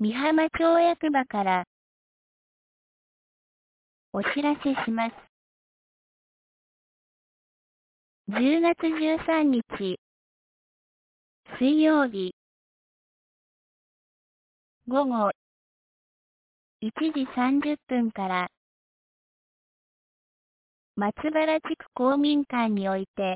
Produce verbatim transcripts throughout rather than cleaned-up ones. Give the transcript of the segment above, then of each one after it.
美浜町役場からお知らせします。じゅうがつじゅうさんにち水曜日ごごいちじさんじゅっぷんから松原地区公民館において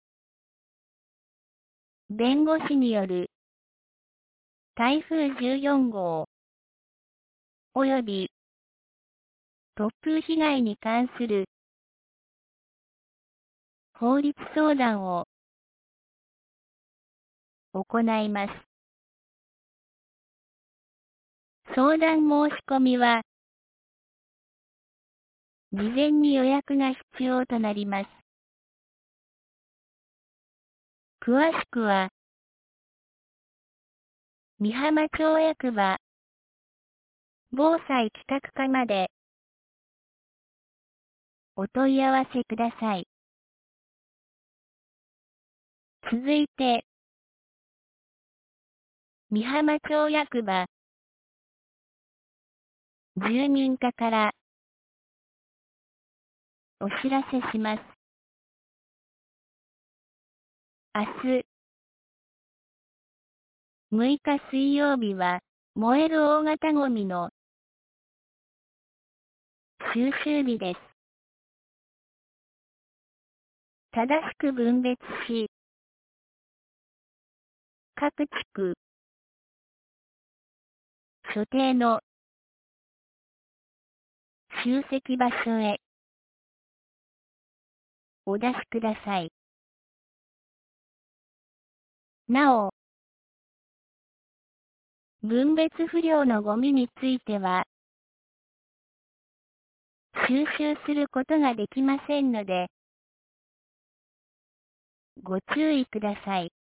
弁護士による台風じゅうよんごう及び突風被害に関する法律相談を行います。相談申し込みは事前に予約が必要となります。詳しくは美浜町役場防災企画課までお問い合わせください。続いて、美浜町役場住民課からお知らせします。明日、むいか水曜日は、燃える大型ゴミの収集日です。正しく分別し、各地区、所定の集積場所へお出しください。なお、分別不良のゴミについては、収集することができませんので、ご注意ください。